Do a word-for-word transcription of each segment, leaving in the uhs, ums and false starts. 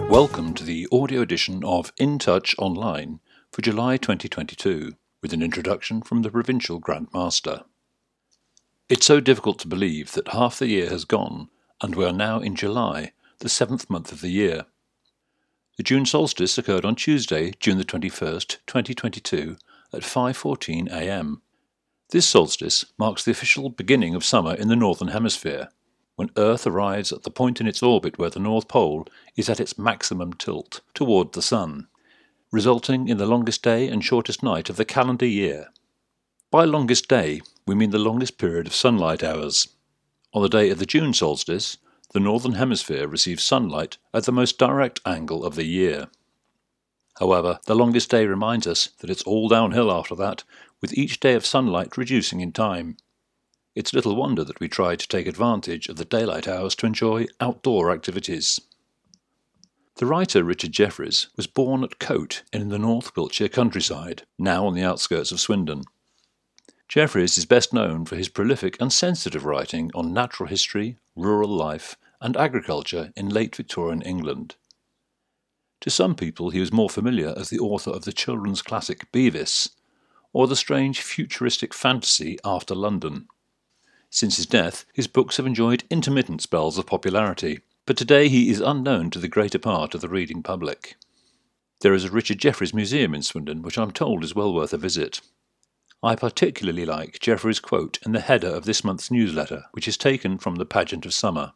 Welcome to the audio edition of In Touch Online for July twenty twenty-two, with an introduction from the Provincial Grand Master. It's so difficult to believe that half the year has gone, and we are now in July, the seventh month of the year. The June solstice occurred on Tuesday, June the twenty-first, twenty twenty-two, at five fourteen a m. This solstice marks the official beginning of summer in the Northern Hemisphere, when Earth arrives at the point in its orbit where the North Pole is at its maximum tilt, toward the Sun, resulting in the longest day and shortest night of the calendar year. By longest day, we mean the longest period of sunlight hours. On the day of the June solstice, the Northern Hemisphere receives sunlight at the most direct angle of the year. However, the longest day reminds us that it's all downhill after that, with each day of sunlight reducing in time. It's little wonder that we try to take advantage of the daylight hours to enjoy outdoor activities. The writer Richard Jefferies was born at Cote in the North Wiltshire countryside, now on the outskirts of Swindon. Jefferies is best known for his prolific and sensitive writing on natural history, rural life, and agriculture in late Victorian England. To some people he was more familiar as the author of the children's classic Beavis, or the strange futuristic fantasy After London. Since his death, his books have enjoyed intermittent spells of popularity, but today he is unknown to the greater part of the reading public. There is a Richard Jefferies Museum in Swindon, which I'm told is well worth a visit. I particularly like Jefferies' quote in the header of this month's newsletter, which is taken from The Pageant of Summer.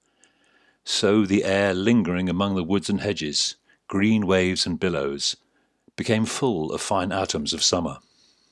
So the air lingering among the woods and hedges, green waves and billows, became full of fine atoms of summer.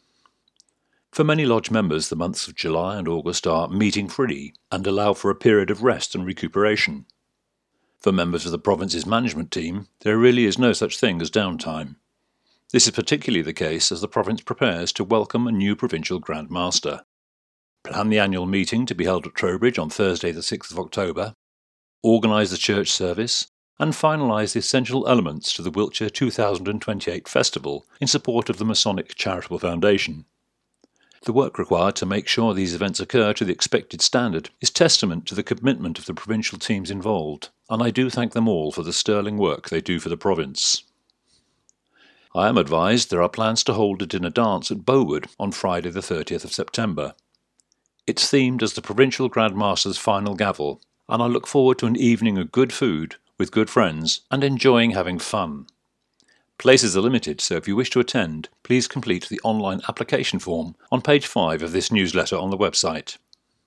For many lodge members, the months of July and August are meeting-free and allow for a period of rest and recuperation. For members of the province's management team, there really is no such thing as downtime. This is particularly the case as the province prepares to welcome a new provincial Grand Master, plan the annual meeting to be held at Trowbridge on Thursday the sixth of October, organise the church service, and finalise the essential elements to the Wiltshire two thousand twenty-eight festival in support of the Masonic Charitable Foundation. The work required to make sure these events occur to the expected standard is testament to the commitment of the provincial teams involved, and I do thank them all for the sterling work they do for the province. I am advised there are plans to hold a dinner dance at Bowood on Friday the thirtieth of September. It's themed as the Provincial Grand Master's final gavel, and I look forward to an evening of good food, with good friends, and enjoying having fun. Places are limited, so if you wish to attend, please complete the online application form on page five of this newsletter on the website.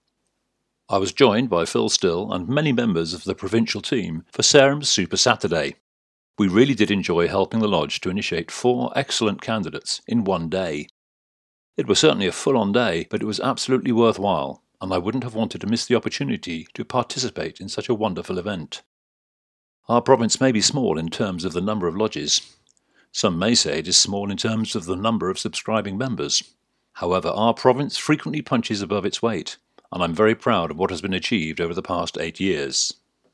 I was joined by Phil Still and many members of the provincial team for Sarem's Super Saturday. We really did enjoy helping the lodge to initiate four excellent candidates in one day. It was certainly a full-on day, but it was absolutely worthwhile, and I wouldn't have wanted to miss the opportunity to participate in such a wonderful event. Our province may be small in terms of the number of lodges. Some may say it is small in terms of the number of subscribing members. However, our province frequently punches above its weight, and I'm very proud of what has been achieved over the past eight years.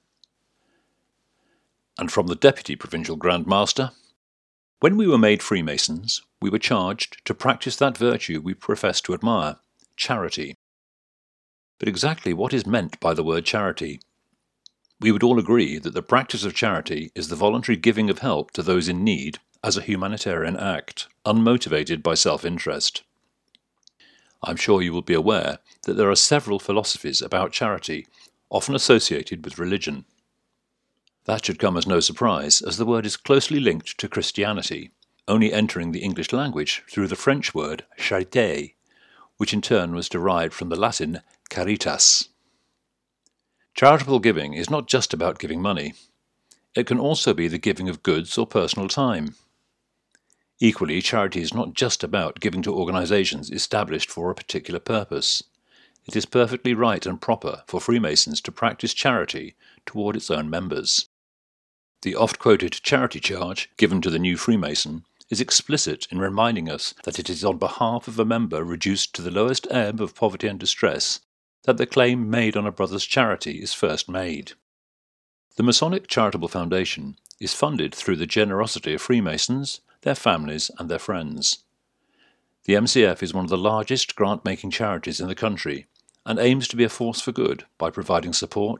And from the Deputy Provincial Grand Master, when we were made Freemasons, we were charged to practice that virtue we profess to admire, charity. But exactly what is meant by the word charity? We would all agree that the practice of charity is the voluntary giving of help to those in need as a humanitarian act, unmotivated by self-interest. I'm sure you will be aware that there are several philosophies about charity, often associated with religion. That should come as no surprise, as the word is closely linked to Christianity, only entering the English language through the French word charité, which in turn was derived from the Latin caritas. Charitable giving is not just about giving money. It can also be the giving of goods or personal time. Equally, charity is not just about giving to organisations established for a particular purpose. It is perfectly right and proper for Freemasons to practice charity toward its own members. The oft-quoted charity charge given to the new Freemason is explicit in reminding us that it is on behalf of a member reduced to the lowest ebb of poverty and distress that the claim made on a brother's charity is first made. The Masonic Charitable Foundation is funded through the generosity of Freemasons, their families and their friends. The M C F is one of the largest grant-making charities in the country and aims to be a force for good by providing support,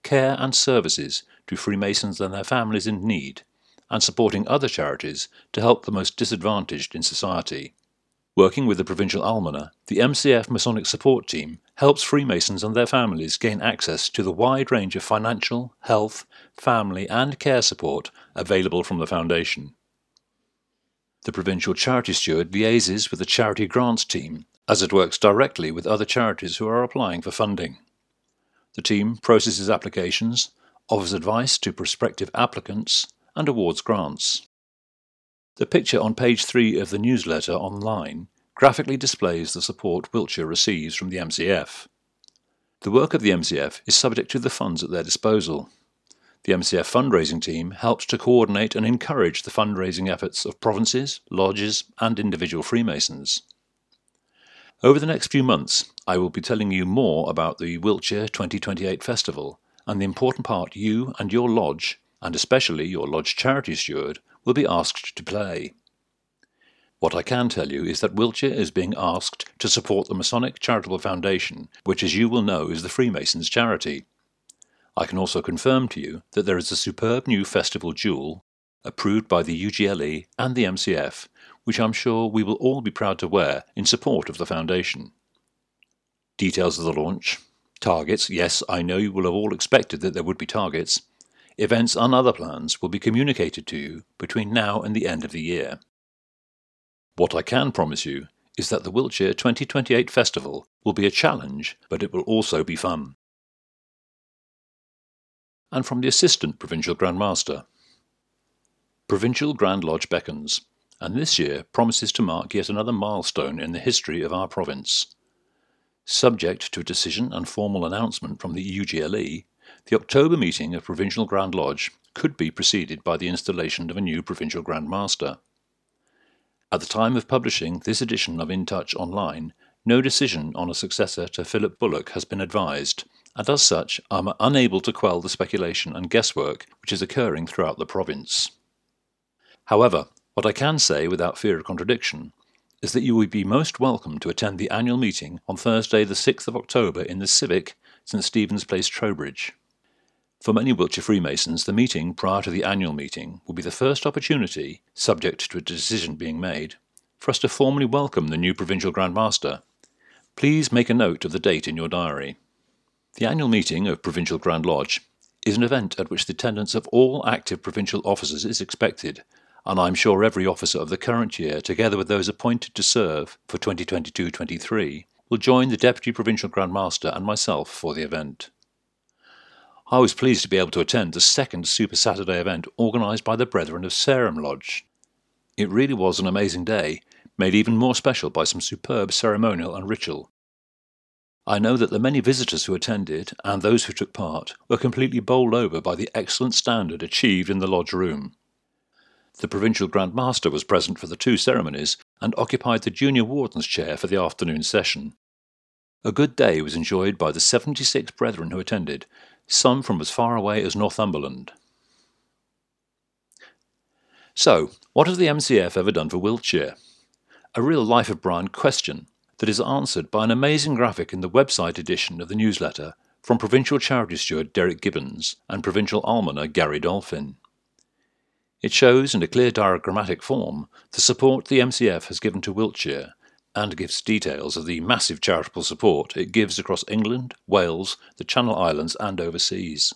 care and services to Freemasons and their families in need, and supporting other charities to help the most disadvantaged in society. Working with the Provincial Almoner, the M C F Masonic Support Team helps Freemasons and their families gain access to the wide range of financial, health, family and care support available from the Foundation. The Provincial Charity Steward liaises with the Charity Grants Team as it works directly with other charities who are applying for funding. The team processes applications, offers advice to prospective applicants, and awards grants. The picture on page three of the newsletter online graphically displays the support Wiltshire receives from the M C F. The work of the M C F is subject to the funds at their disposal. The M C F fundraising team helps to coordinate and encourage the fundraising efforts of provinces, lodges, and individual Freemasons. Over the next few months, I will be telling you more about the Wiltshire twenty twenty-eight Festival and the important part you and your lodge, and especially your lodge charity steward, will be asked to play. What I can tell you is that Wiltshire is being asked to support the Masonic Charitable Foundation, which as you will know is the Freemasons' charity. I can also confirm to you that there is a superb new festival jewel, approved by the U G L E and the M C F, which I'm sure we will all be proud to wear in support of the Foundation. Details of the launch, targets, yes, I know you will have all expected that there would be targets, events and other plans will be communicated to you between now and the end of the year. What I can promise you is that the Wiltshire twenty twenty-eight Festival will be a challenge, but it will also be fun. And from the Assistant Provincial Grand Master. Provincial Grand Lodge beckons, and this year promises to mark yet another milestone in the history of our province. Subject to a decision and formal announcement from the U G L E, the October meeting of Provincial Grand Lodge could be preceded by the installation of a new Provincial Grand Master. At the time of publishing this edition of In Touch Online, no decision on a successor to Philip Bullock has been advised, and as such I am unable to quell the speculation and guesswork which is occurring throughout the province. However, what I can say without fear of contradiction is that you would be most welcome to attend the annual meeting on Thursday the sixth of October in the Civic, St Stephen's Place, Trowbridge. For many Wiltshire Freemasons, the meeting prior to the annual meeting will be the first opportunity, subject to a decision being made, for us to formally welcome the new Provincial Grand Master. Please make a note of the date in your diary. The annual meeting of Provincial Grand Lodge is an event at which the attendance of all active provincial officers is expected, and I am sure every officer of the current year, together with those appointed to serve for twenty twenty-two twenty-three, will join the Deputy Provincial Grand Master and myself for the event. I was pleased to be able to attend the second Super Saturday event organised by the Brethren of Sarum Lodge. It really was an amazing day, made even more special by some superb ceremonial and ritual. I know that the many visitors who attended, and those who took part, were completely bowled over by the excellent standard achieved in the lodge room. The Provincial Grand Master was present for the two ceremonies and occupied the Junior Warden's chair for the afternoon session. A good day was enjoyed by the seventy-six brethren who attended, some from as far away as Northumberland. So, what has the M C F ever done for Wiltshire? A real Life of Brian question that is answered by an amazing graphic in the website edition of the newsletter from Provincial Charity Steward Derek Gibbons and Provincial Almoner Gary Dolphin. It shows in a clear diagrammatic form the support the M C F has given to Wiltshire, and gives details of the massive charitable support it gives across England, Wales, the Channel Islands and overseas.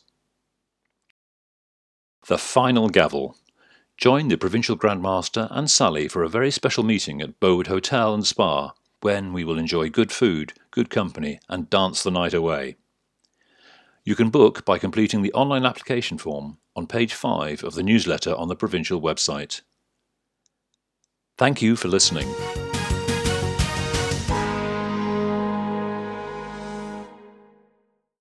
The final gavel. Join the Provincial Grand Master and Sally for a very special meeting at Bowood Hotel and Spa, when we will enjoy good food, good company and dance the night away. You can book by completing the online application form on page five of the newsletter on the Provincial website. Thank you for listening.